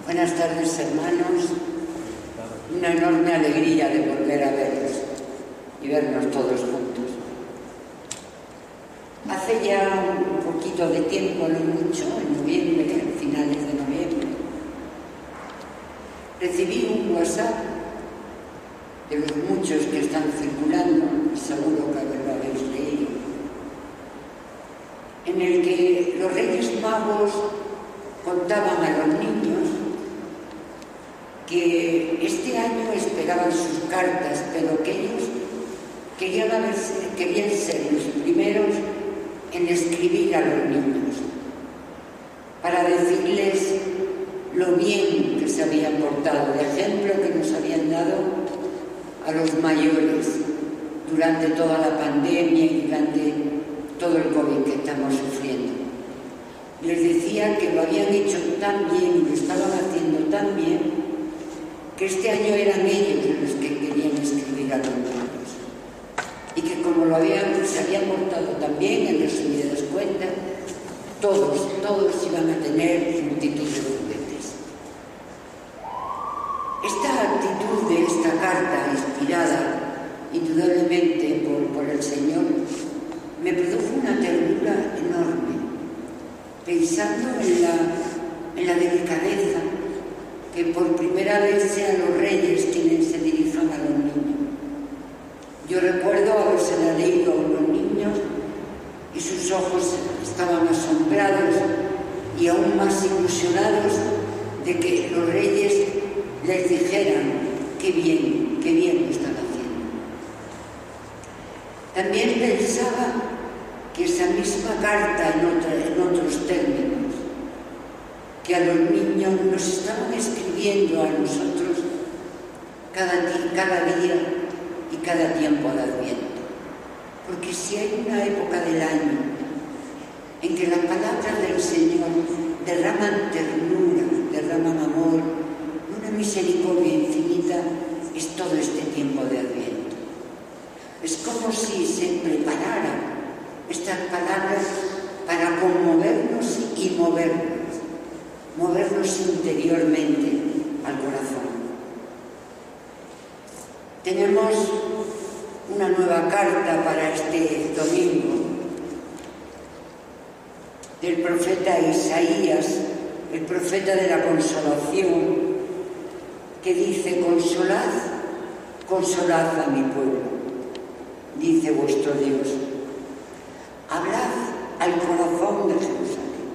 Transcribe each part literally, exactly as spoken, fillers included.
Buenas tardes, hermanos. Una enorme alegría de volver a verlos y vernos todos juntos. Hace ya un poquito de tiempo, no mucho, en noviembre, a finales de noviembre, recibí un WhatsApp de los muchos que están circulando, y seguro que lo habéis leído, en el que los Reyes Magos contaban a los niños que este año esperaban sus cartas, pero que ellos querían, haberse, querían ser los primeros en escribir a los niños, para decirles lo bien que se habían portado, el ejemplo que nos habían dado a los mayores durante toda la pandemia y durante todo el COVID que estamos sufriendo. Les decía que lo habían hecho tan bien y lo estaban haciendo tan bien que este año eran ellos los que querían escribir a los niños y que como lo habían, se habían portado tan bien, en resumidas cuentas, todos, todos iban a tener multitud de juguetes. Esta actitud de esta carta, inspirada indudablemente por, por el Señor, me produjo una ternura enorme, pensando en la, en la delicadeza que por primera vez sean los reyes quienes se dirijan a los niños. Yo recuerdo habérsela leído a los niños y sus ojos estaban asombrados y aún más ilusionados de que los reyes les dijeran qué bien, qué bien lo están haciendo. También pensaba que esa misma carta en, otra, en otros términos, que a los niños nos estaban escribiendo a nosotros cada día, cada día y cada tiempo de Adviento. Porque si hay una época del año en que las palabras del Señor derraman ternura, derraman amor, una misericordia infinita, es todo este tiempo de Adviento. Es como si se prepararan estas palabras para conmovernos y movernos, movernos interiormente al corazón. Tenemos una nueva carta para este domingo del profeta Isaías, el profeta de la consolación, que dice: consolad, consolad a mi pueblo, dice vuestro Dios. Hablad al corazón de Jerusalén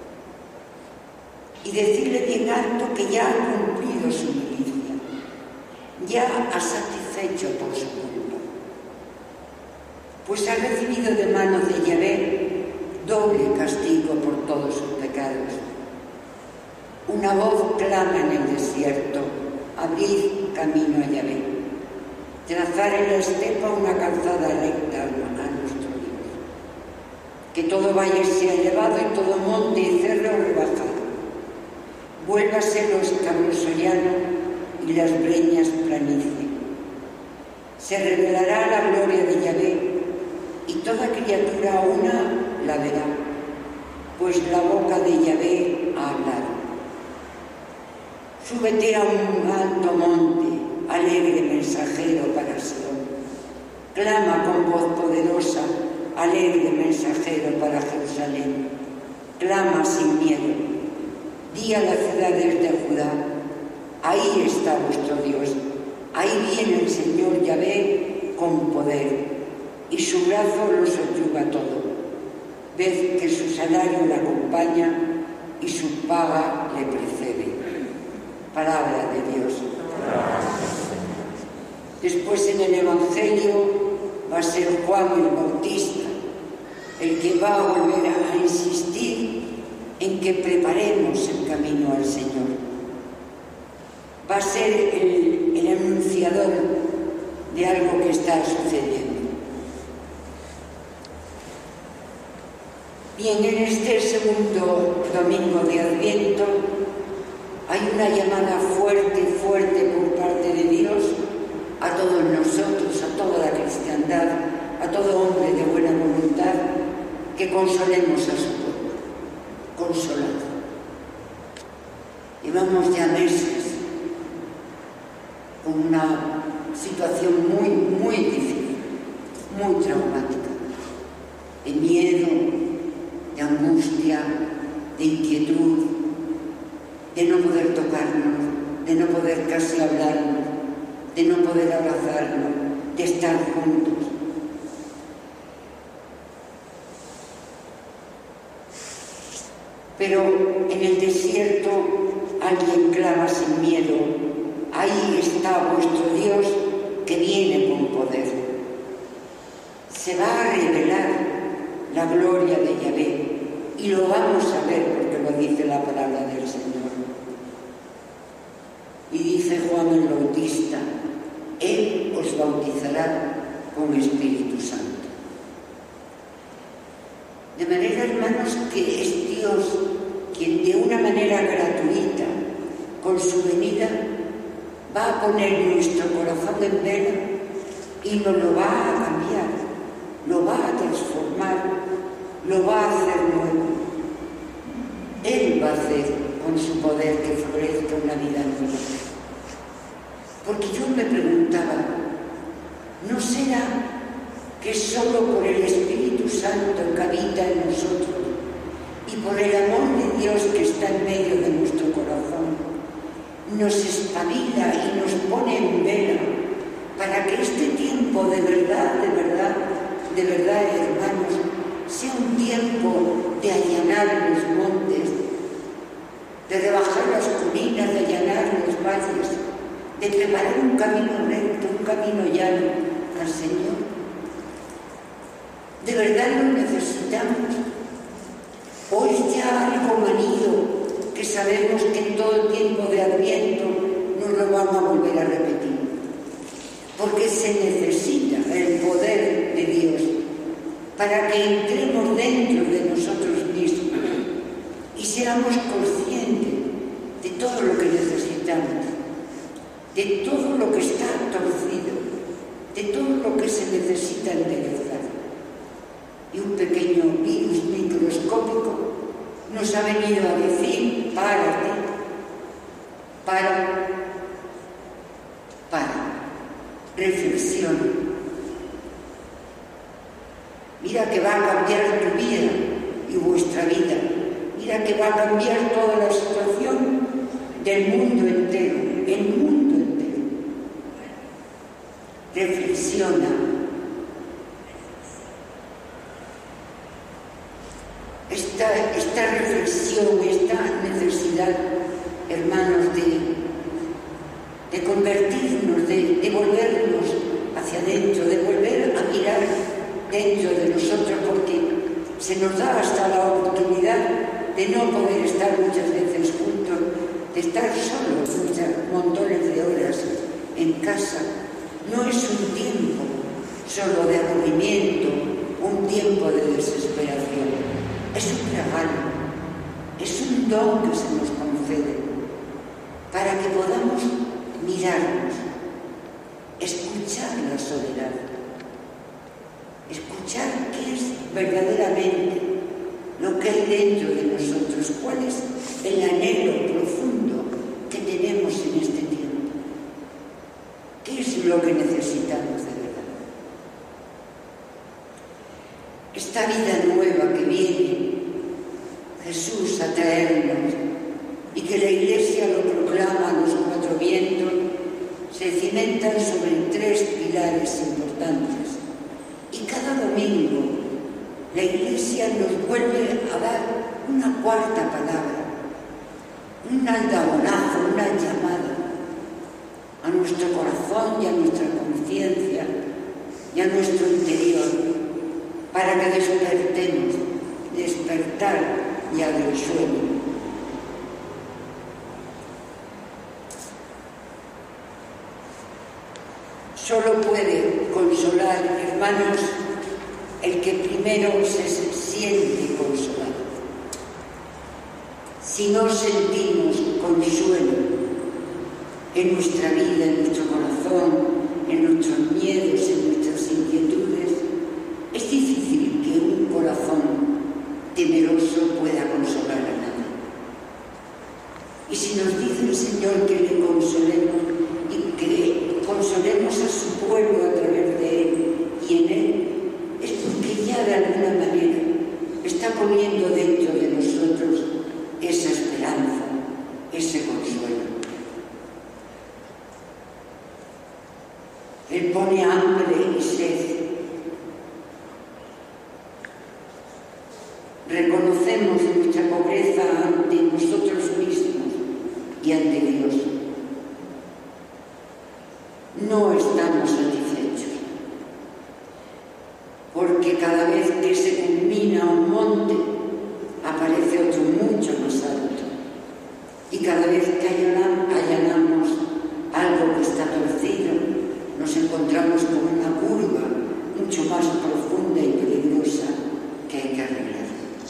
y decirle bien alto que ya ha cumplido su milicia, ya ha satisfecho por su culpa, pues ha recibido de manos de Yahvé doble castigo por todos sus pecados. Una voz clama en el desierto: abrid camino a Yahvé, trazar en la estepa una calzada recta a nuestro Dios. Que todo valle sea elevado y todo monte y cerro rebajado. Vuélvase lo escabroso llano y las breñas planicie. Se revelará la gloria de Yahvé y toda criatura una la verá, pues la boca de Yahvé ha hablado. Súbete a un alto monte, alegre mensajero para Sion. Clama con voz poderosa, alegre mensajero para Jerusalén. Clama sin miedo. Di a las ciudades de Judá: ahí está vuestro Dios, ahí viene el Señor Yahvé con poder, y su brazo lo subyuga todo. Ved que su salario le acompaña y su paga le precede. Palabra de Dios. Después en el Evangelio va a ser Juan el Bautista el que va a volver a insistir en que preparemos el camino al Señor. Va a ser el, el anunciador de algo que está sucediendo. Bien, en este segundo domingo de Adviento hay una llamada fuerte, fuerte por parte de Dios a todos nosotros, a toda la cristiandad, a todo hombre de buena voluntad, que consolemos a su pueblo. Consolado. Llevamos ya meses con una situación muy, muy difícil, muy traumática, de miedo, de angustia, de inquietud, de no poder tocarnos, de no poder casi hablarnos, de no poder abrazarnos, de estar juntos. Pero en el desierto alguien clama sin miedo: ahí está vuestro Dios que viene con poder. Se va a revelar la gloria de Yahvé y lo vamos a ver porque lo dice la palabra del Señor. Y dice Juan el Bautista: Él os bautizará con Espíritu Santo. De manera, hermanos, que es Dios quien de una manera gratuita, con su venida, va a poner nuestro corazón en vela y nos lo va a cambiar, lo va a transformar, lo va a hacer nuevo. Él va a hacer con su poder que florezca una vida nueva. Porque yo me preguntaba, ¿no será que solo por el Espíritu Santo que habita en nosotros y por el amor de Dios que está en medio de nuestro corazón, nos espabila y nos pone en vela para que este tiempo de verdad, de verdad, de verdad, hermanos, sea un tiempo de allanar los montes, de rebajar las colinas, de allanar los valles, de preparar un camino recto, un camino llano al Señor? ¿De verdad lo necesitamos? ¿O es ya algo manido que sabemos que en todo tiempo de Adviento nos lo vamos a volver a repetir? Porque se necesita el poder de Dios para que entremos dentro de nosotros mismos y seamos conscientes de todo lo que necesitamos, de todo lo que está torcido, de todo lo que se necesita enderezar. Y un pequeño virus microscópico nos ha venido a decir: párate, para, para, reflexiona. Mira que va a cambiar tu vida y vuestra vida. Mira que va a cambiar toda la situación del mundo entero, el mundo entero. Reflexiona. Esta, esta reflexión, esta necesidad, hermanos, de, de convertirnos, de, de volvernos hacia adentro, de volver a mirar dentro de nosotros, porque se nos da hasta la oportunidad de no poder estar muchas veces juntos, de estar solos muchas montones de horas en casa. No es un tiempo solo de aburrimiento, un tiempo de desesperación. Es un regalo, es un don que se nos concede para que podamos mirarnos, escuchar la soledad, escuchar qué es verdaderamente lo que hay dentro de nosotros, cuál es el anhelo profundo que tenemos en este tiempo, qué es lo que necesitamos de verdad. Esta vida nueva que viene Jesús a traernos y que la Iglesia lo proclama a los cuatro vientos, se cimentan sobre tres pilares importantes. Y cada domingo la Iglesia nos vuelve a dar una cuarta palabra, un aldabonazo, una llamada a nuestro corazón y a nuestra conciencia y a nuestro interior, para que despertemos, despertar ya del sueño. Solo puede consolar, hermanos, el que primero se siente consolado. Si no sentimos consuelo en nuestra vida, en nuestro corazón, en nuestros miedos, en nuestras inquietudes, es difícil que un corazón temeroso pueda consolar a nadie. Y si nos dice el Señor que le consolemos y que consolemos a su pueblo a través de Él y en Él, es porque ya de alguna manera está poniendo dentro de nosotros esa esperanza, ese consuelo. Él pone hambre y sed. Reconocemos nuestra pobreza ante nosotros mismos y ante Dios. No estamos satisfechos, porque cada vez que se culmina un monte, aparece otro mucho más alto. Y cada vez que allanamos algo que está torcido, nos encontramos con una curva mucho más profunda y peligrosa que hay que arreglar.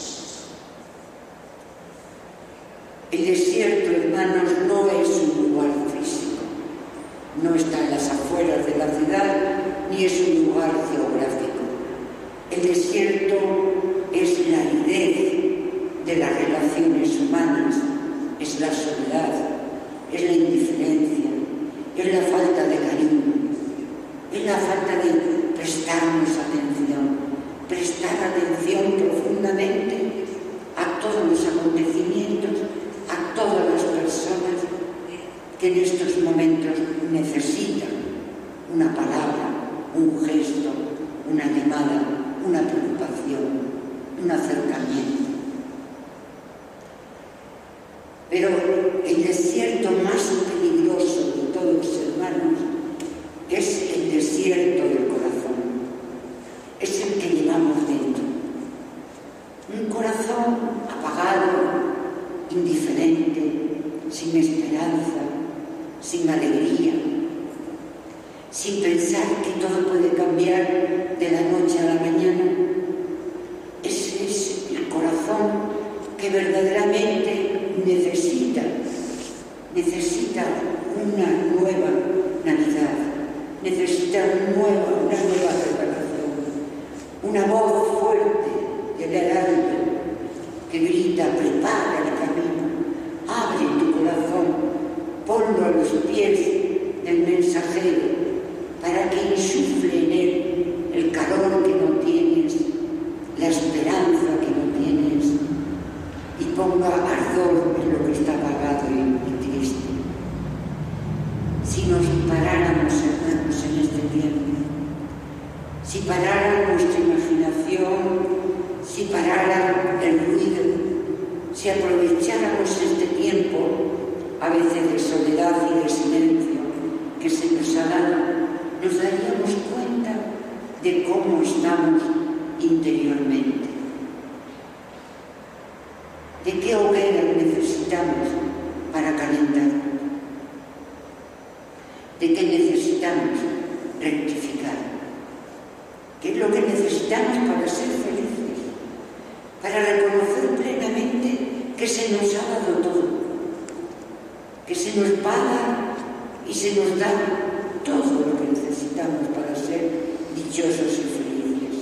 El desierto, hermanos, no es un lugar físico, no está en las afueras de la ciudad, ni es un lugar geográfico. El desierto es la aridez de las relaciones humanas, es la soledad, es la indiferencia, es la falta de cariño, es la falta de prestarnos atención, prestar atención profundamente a todos los acontecimientos, a todas las personas que en estos momentos necesitan una palabra, un gesto, una llamada, una preocupación, un acercamiento. Pero el desierto más peligroso de todos, hermanos, es el desierto del corazón. Es el que llevamos dentro. Un corazón apagado, indiferente, sin esperanza, sin alegría, sin pensar que todo puede cambiar de la noche a la mañana. Ese es el corazón que verdaderamente necesita, necesita una nueva Navidad, necesita una nueva, una nueva revelación, una voz fuerte del alma que grita: prepara el camino, abre tu corazón, ponlo a los pies del mensajero para que insufle en él el calor que no tienes, la esperanza que no tienes, y ponga ardor en lo que está apagado y, y triste. Si nos paráramos, hermanos, en este tiempo, si parara nuestra imaginación, si parara el ruido, si aprovecháramos este tiempo, a veces de soledad y de silencio, que se nos ha dado, nos daríamos cuenta de cómo estamos interiormente. ¿De qué hoguera necesitamos para calentar? ¿De qué necesitamos rectificar? ¿Qué es lo que necesitamos para ser felices? Para reconocer plenamente que se nos ha dado todo, que se nos paga y se nos da todo lo que necesitamos para ser dichosos y felices.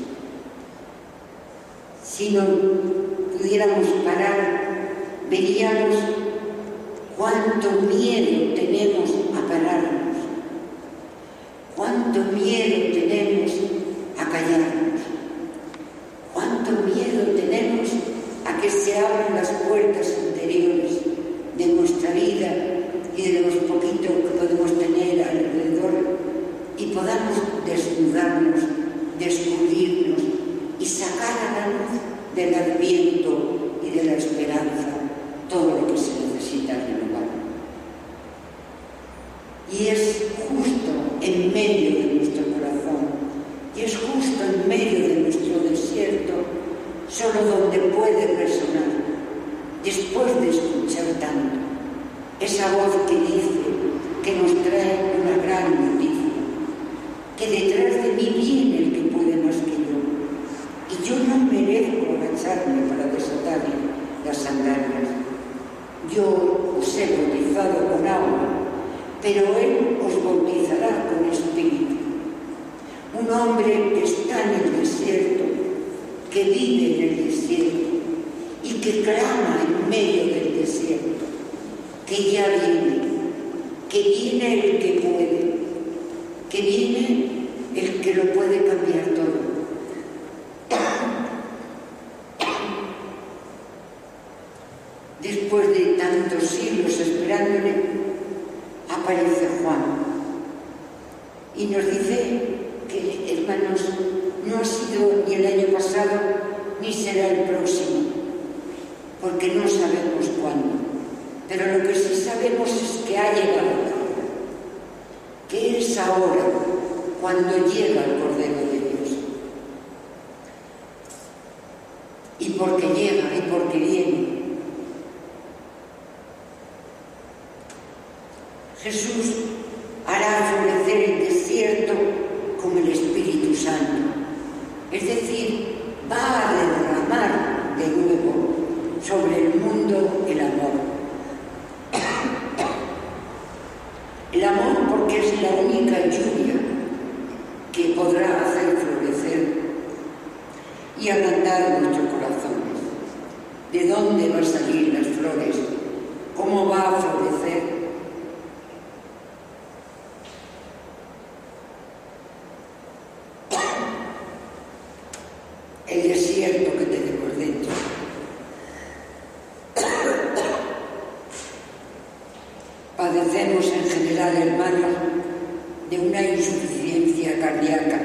Si no pudiéramos parar, veríamos cuánto miedo tenemos a pararnos, cuánto miedo tenemos a callarnos, cuánto miedo tenemos a que se abran las puertas interiores de nuestra vida y de los poquitos que podemos tener alrededor y podamos desnudarnos, descubrirnos y sacar a la luz del adviento y de la esperanza todo lo que se necesita renovar. Y es justo en medio de nuestro corazón, y es justo en medio de nuestro desierto, solo donde puede resonar, después de escuchar tanto, esa voz que dice, que nos trae una gran noticia, que detrás de mí viene el que puede más que yo, y yo no merezco agacharme para desatarle las sandalias. Yo os he bautizado con agua, pero Él os bautizará con Espíritu. Un hombre que está en el desierto, que vive en el desierto y que clama en medio del desierto, que ya viene, que viene el que puede, que viene el que lo puede cambiar todo. Después de tantos siglos esperándole, aparece Juan y nos dice que, hermanos, no ha sido ni el año pasado ni será el próximo, porque no sabemos cuándo, pero lo que sí sabemos es que ha llegado la hora, que es ahora cuando llega el Cordero de Dios. Y porque llega y porque viene, Jesús hará florecer el desierto con el Espíritu Santo. Es decir, va a derramar de nuevo sobre el mundo el amor. El amor porque es la única lluvia que podrá hacer florecer y agrandar nuestros corazones. ¿De dónde van a salir las flores? ¿Cómo va a florecer? El desierto que tenemos dentro. Padecemos en general, hermanos, de una insuficiencia cardíaca.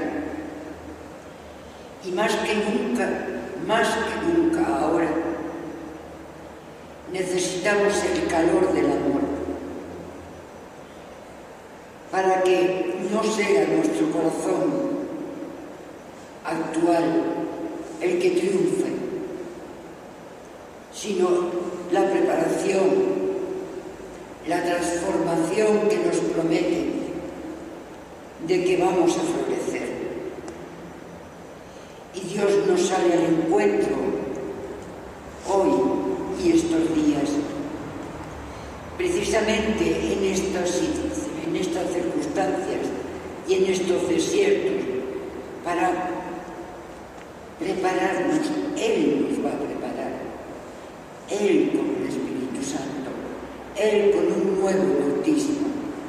Y más que nunca, más que nunca ahora, necesitamos el calor del amor para que no sea nuestro corazón actual el que triunfe, sino la preparación, la transformación que nos promete de que vamos a florecer. Y Dios nos sale al encuentro hoy y estos días, precisamente en estas, en estas circunstancias y en estos desiertos, para prepararnos. Él nos va a preparar, Él con el Espíritu Santo, Él con un nuevo bautismo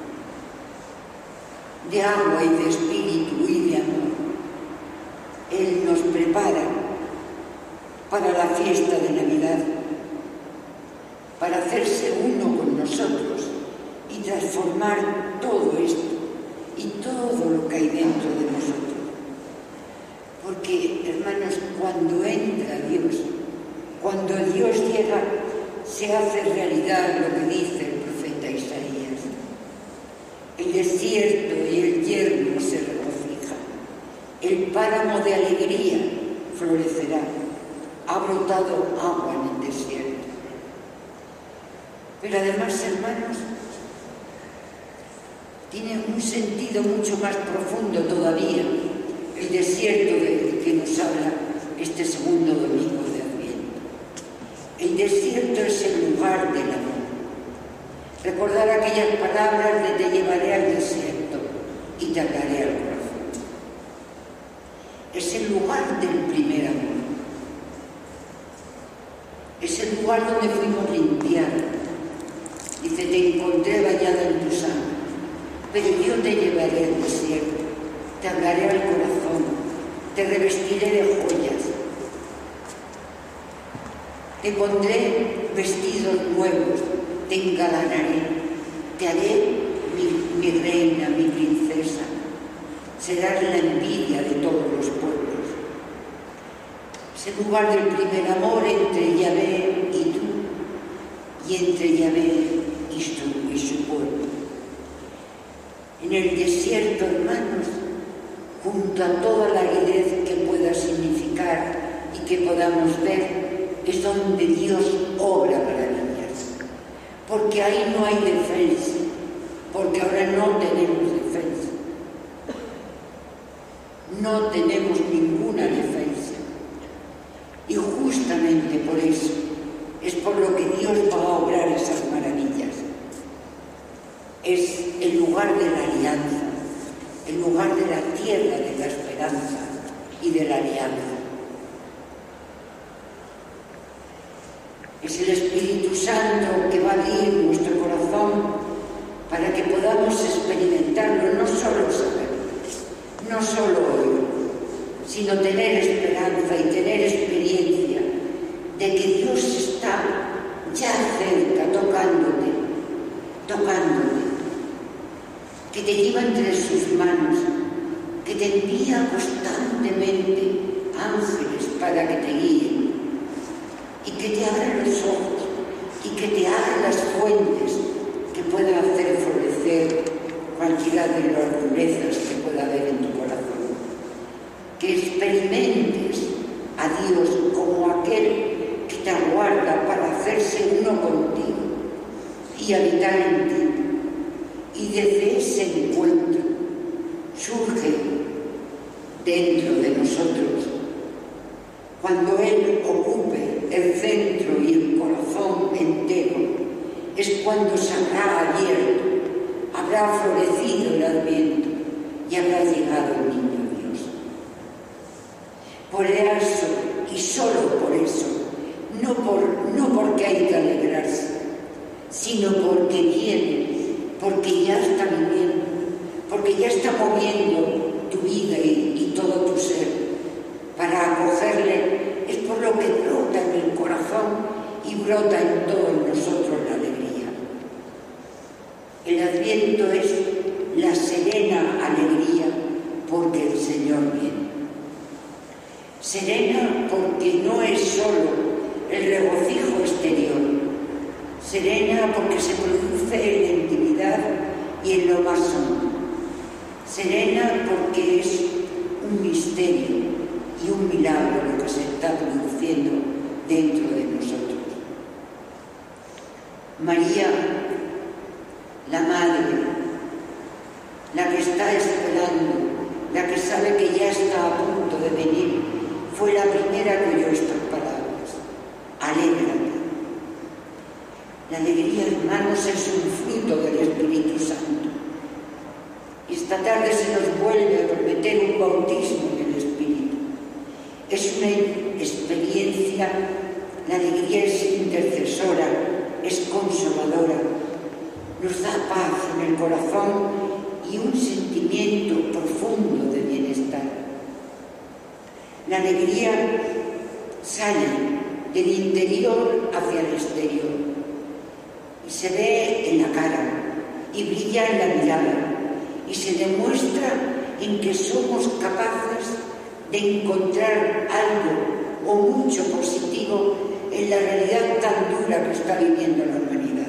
de agua y de espíritu y de amor. Él nos prepara para la fiesta de Navidad, para hacerse uno con nosotros y transformar todo esto y todo lo que hay dentro de nosotros. Porque, hermanos, cuando entra Dios, cuando Dios llega, se hace realidad lo que dice el profeta Isaías. El desierto y el yermo se regocijan. El páramo de alegría florecerá. Ha brotado agua en el desierto. Pero además, hermanos, tiene un sentido mucho más profundo todavía el desierto del que nos habla este segundo domingo de Adviento. El desierto es el lugar del amor. Recordar aquellas palabras de te llevaré al desierto y te hablaré al corazón. Es el lugar del primer amor. Es el lugar donde fuimos limpiados. Dice, te encontré bañada en tu sangre, pero yo te llevaré al desierto, te hablaré al corazón, te revestiré de joyas, te pondré vestidos nuevos, te engalanaré, te haré mi, mi reina, mi princesa, serás la envidia de todos los pueblos. Es el lugar del primer amor entre Yahvé y tú, y entre Yahvé y su, y su pueblo. En el desierto, hermanos, junto a toda la aridez que pueda significar y que podamos ver, es donde Dios obra maravillas. Porque ahí no hay defensa, porque ahora no tenemos defensa. No tenemos ninguna defensa. Y justamente por eso es por lo que Dios va a obrar esas maravillas. Es el lugar de la alianza, el lugar de la tierra de la esperanza y de la alianza. Es el Espíritu Santo que va a abrir nuestro corazón corazón para que podamos experimentarlo, no solo saber, no solo oír, sino tener esperanza y tener experiencia de que Dios está ya cerca, tocándote, tocándote, que te lleva entre sus manos, que te envía constantemente ángeles para que te guíen y que te abran los ojos y que te abran las fuentes que puedan hacer florecer cualquiera de las durezas que pueda haber en tu corazón. Que experimentes a Dios como aquel que te aguarda para hacerse uno contigo y habitar en ti. Y desde ese encuentro surge dentro de nosotros, cuando Él ocupe el centro y el corazón entero, es cuando se habrá abierto, habrá florecido el Adviento y habrá llegado el niño Dios. Por eso, y solo por eso, no, por, no porque hay que alegrarse, sino porque viene, porque ya está viviendo, porque ya está moviendo tu vida y, y todo tu ser para acogerle. Es por lo que brota en el corazón y brota en todos nosotros la alegría. El Adviento es la serena alegría porque el Señor viene. Serena porque no es solo el regocijo exterior, serena porque se produce en la intimidad y en lo más hondo, serena porque es un misterio y un milagro lo que se está produciendo dentro de nosotros. María, la Madre, la que está esperando, la que sabe que ya está a punto de venir, fue la primera que oyó estas palabras: alégrate. La alegría, hermanos, es un fruto del Espíritu Santo. Y esta tarde se nos vuelve a prometer un bautismo en el Espíritu. Es una experiencia, la alegría es intercesora, es consoladora, nos da paz en el corazón y un sentimiento profundo de bienestar. La alegría sale del interior hacia el exterior y se ve en la cara y brilla en la mirada y se demuestra en que somos capaces de encontrar algo o mucho positivo en la realidad tan dura que está viviendo la humanidad.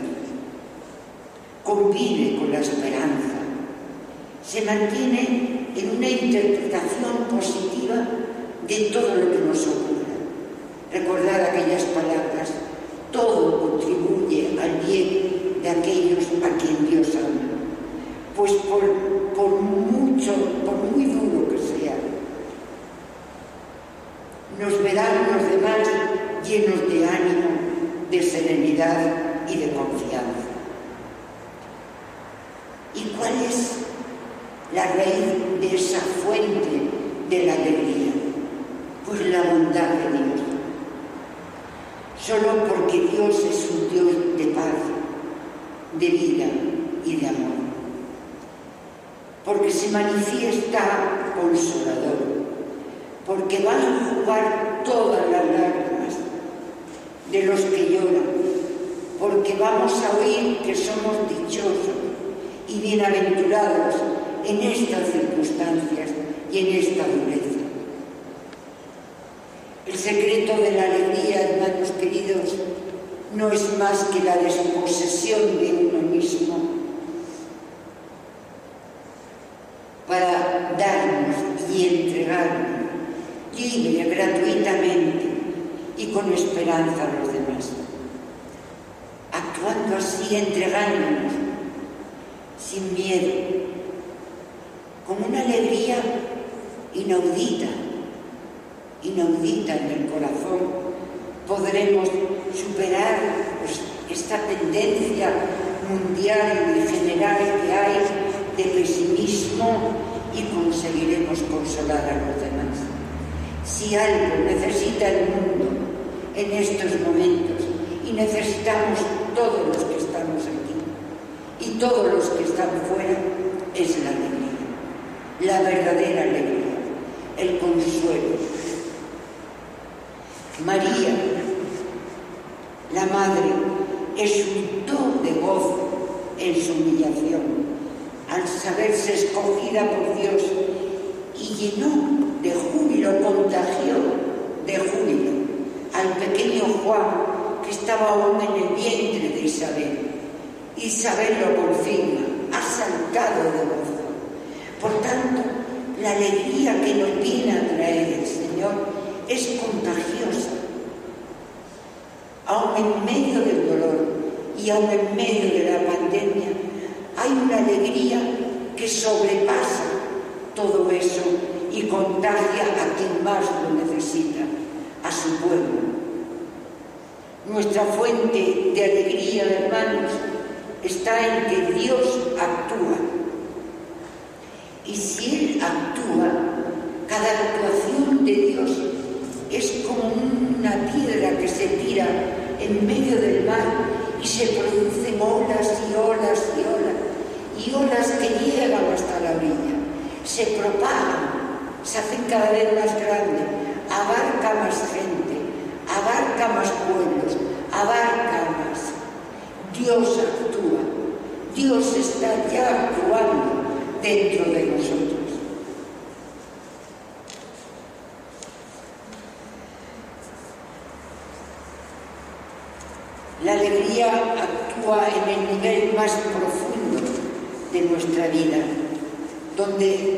Convive con la esperanza, se mantiene en una interpretación positiva de todo lo que nos ocurre. Recordad aquellas palabras: todo contribuye al bien de aquellos a quien Dios ama. Pues por, por mucho, por muy duro que sea, nos verán los demás llenos de ánimo, de serenidad y de confianza. ¿Y cuál es la raíz de esa fuente de la alegría? Pues la bondad de Dios. Solo porque Dios es un Dios de paz, de vida y de amor. Porque se manifiesta consolador, porque van a jugar todas las lágrimas de los que lloran, porque vamos a oír que somos dichosos y bienaventurados en estas circunstancias y en esta dureza. El secreto de la alegría, hermanos queridos, no es más que la desposesión de uno mismo para darnos y entregarnos libre, gratuitamente y con esperanza a los demás. Actuando así, entregándonos sin miedo, con una alegría inaudita, inaudita en el corazón, podremos superar pues, esta tendencia mundial y general que hay de pesimismo y conseguiremos consolar a los demás. Si algo necesita el mundo en estos momentos, y necesitamos todos los que estamos aquí, y todos los que están fuera es la alegría, la verdadera alegría, el consuelo. María, la Madre, exultó de gozo en su humillación al saberse escogida por Dios y llenó de júbilo, contagió de júbilo al pequeño Juan que estaba aún en el vientre de Isabel. Isabel lo confirma, ha saltado de gozo. Por tanto, la alegría que nos viene a traer el Señor es contagiosa. Aún en medio del dolor y aún en medio de la pandemia, hay una alegría que sobrepasa todo eso y contagia a quien más lo necesita, a su pueblo. Nuestra fuente de alegría, hermanos, está en que Dios actúa. Y si Él actúa, cada actuación de Dios es como una piedra que se tira en medio del mar y se producen olas y olas y olas, y olas que llegan hasta la orilla, se propagan, se hacen cada vez más grandes, abarca más gente, abarca más pueblos, abarca más. Dios actúa, Dios está ya actuando dentro de nosotros. La alegría actúa en el nivel más profundo de nuestra vida, donde,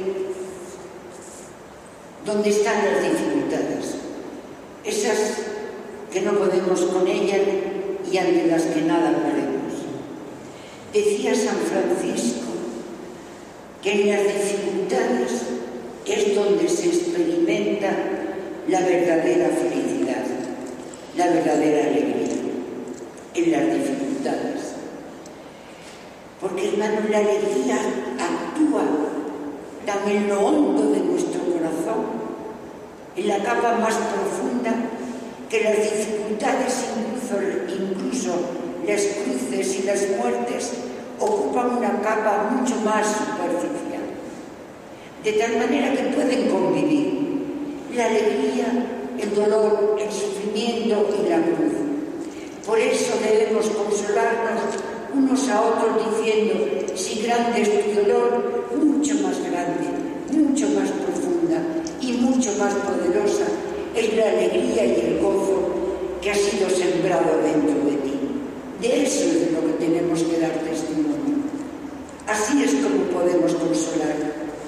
donde están las dificultades, esas que no podemos con ellas y ante las que nada podemos. Decía San Francisco que en las dificultades es donde se experimenta la verdadera felicidad, la verdadera alegría, en las dificultades. Porque, hermano, la alegría actúa tan en lo hondo de nuestro corazón, en la capa más profunda, que las dificultades, incluso, incluso las cruces y las muertes, ocupan una capa mucho más superficial, de tal manera que pueden convivir la alegría, el dolor, el sufrimiento y la cruz. Por eso debemos consolarnos unos a otros diciendo: si grande es tu dolor, mucho más grande, mucho más profunda y mucho más poderosa es la alegría y el gozo que ha sido sembrado dentro de ti. De eso es de lo que tenemos que dar testimonio. Así es como podemos consolar.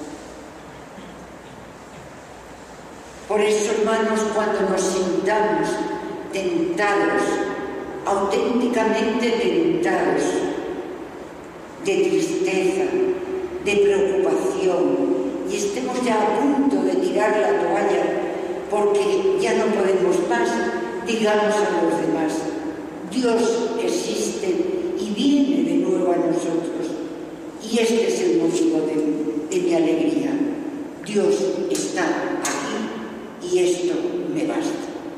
Por eso, hermanos, cuando nos sintamos tentados, auténticamente tentados, de tristeza, de preocupación, y estemos ya a punto de tirar la toalla porque ya no podemos más, digamos a los demás: Dios existe y viene de nuevo a nosotros, y este es el motivo de, de mi alegría. Dios está aquí y esto me basta.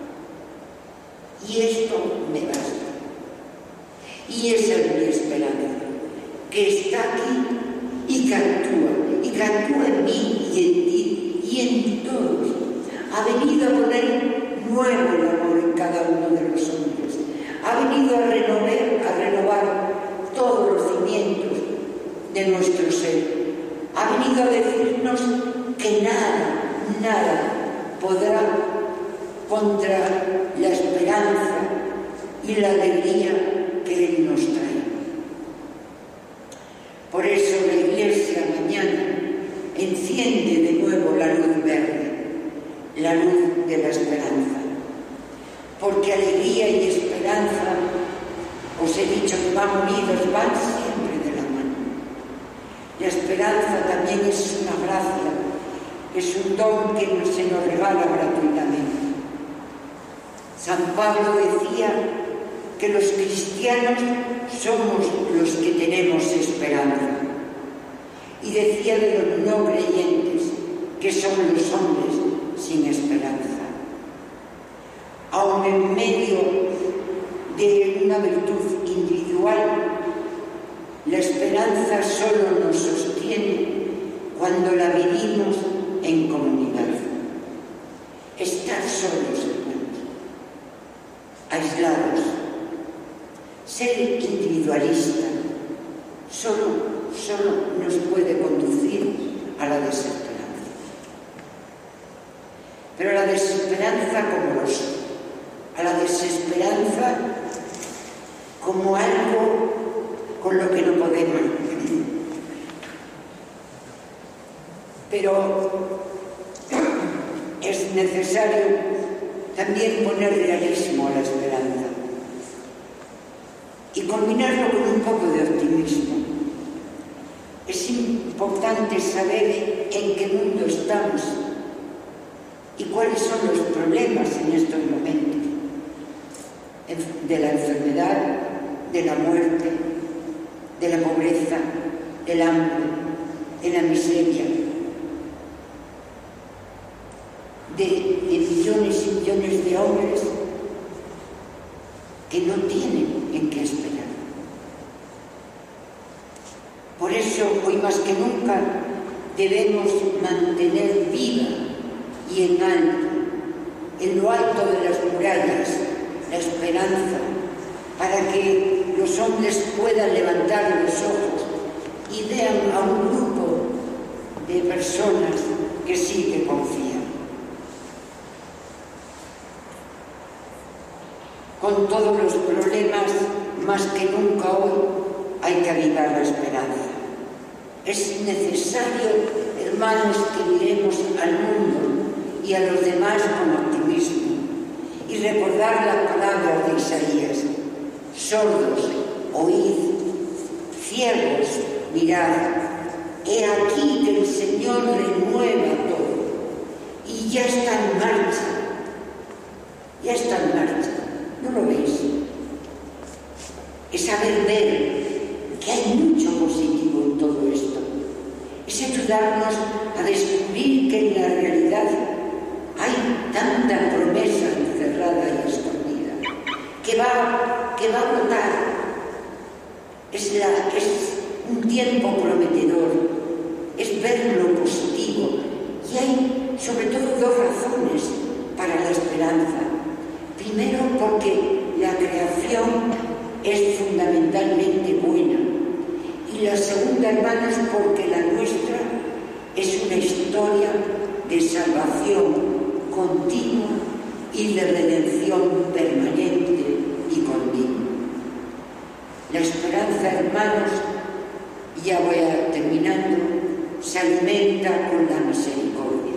Y esto me basta. Y esa es mi esperanza, que está aquí y que actúa, y que actúa en mí y en ti y en todos. Ha venido a poner nuevo el amor en cada uno de los hombres. Ha venido a renovar, a renovar todos los cimientos de nuestro ser. Ha venido a decirnos que nada, nada podrá contra la esperanza y la alegría que Él nos trae. Por eso la Iglesia mañana enciende de nuevo la luz verde, la luz de la esperanza. Porque alegría y esperanza, os he dicho que van unidos, van siempre de la mano. La esperanza también es una gracia, es un don que se nos regala gratuitamente. San Pablo decía que los cristianos somos los que tenemos esperanza. Y decía de los no creyentes que son los hombres sin esperanza. Aun en medio de una virtud individual, La esperanza solo nos sostiene cuando la vivimos en comunidad. Estar solos, hermanos, aislados, ser individualista, solo, solo nos puede conducir a la desesperanza. Pero la desesperanza como los, a la desesperanza como algo con lo que no podemos. Pero es necesario también poner realismo a la esperanza y combinarlo con un poco de optimismo. Es importante saber en qué mundo estamos y cuáles son los problemas en estos momentos de la enfermedad, de la muerte, de la pobreza, del hambre, de la miseria, de, de millones y millones de hombres que no tienen en qué esperar. Por eso, hoy más que nunca, debemos mantener viva y en alto, en lo alto de las murallas, la esperanza, para que los hombres puedan levantar los ojos y vean a un grupo de personas que sí que confían. Con todos los problemas, más que nunca hoy, hay que avivar la esperanza. Es necesario, hermanos, que miremos al mundo y a los demás con optimismo y recordar la palabra de Isaías: sordos, oíd, ciegos, mirad, he aquí que el Señor renueva todo y ya está en marcha, ya está en marcha, ¿no lo veis? Es saber ver que hay mucho positivo en todo esto, es ayudarnos a descubrir que en la realidad hay tanta promesa encerrada y escondida, que va, que va a brotar. Es, la, es un tiempo prometedor, es ver lo positivo. Y hay sobre todo dos razones para la esperanza. Primero, porque la creación es fundamentalmente buena. Y la segunda, hermanos, porque la nuestra es una historia de salvación continua y de redención permanente y continua. La esperanza, hermanos, ya voy a terminando, se alimenta con la misericordia,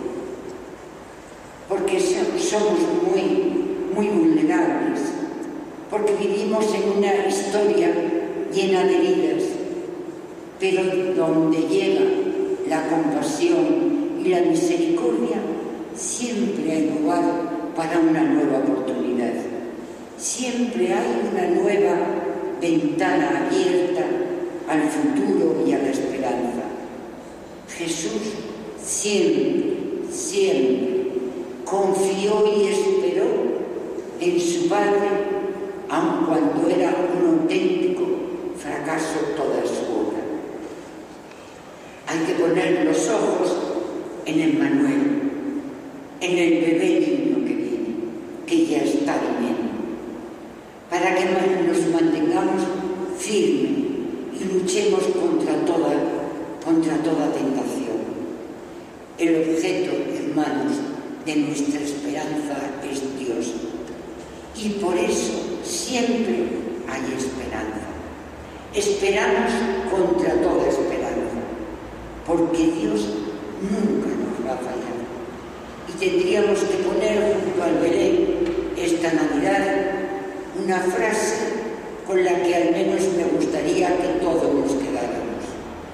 porque somos muy, muy vulnerables, porque vivimos en una historia llena de heridas, pero donde llega la compasión y la misericordia, siempre hay lugar para una nueva oportunidad. Siempre hay una nueva ventana abierta al futuro y a la esperanza. Jesús siempre, siempre confió y esperó en su Padre, aun cuando era un auténtico fracaso toda su obra. Hay que poner los ojos en Emmanuel, en el bebé niño que viene, que ya está viniendo, para que nos mantengamos firmes y luchemos contra toda, contra toda tentación. El objeto, hermanos, de nuestra esperanza es Dios, y por eso siempre hay esperanza. Esperamos contra toda esperanza, porque Dios nunca nos va a fallar. Y tendríamos que poner junto al Belén esta Navidad una frase con la que al menos me gustaría que todos nos quedáramos.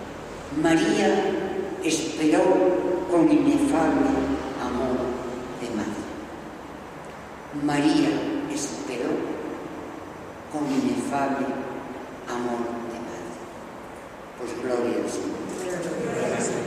María esperó con inefable amor de madre. María esperó con inefable amor de madre. Pues gloria al Señor.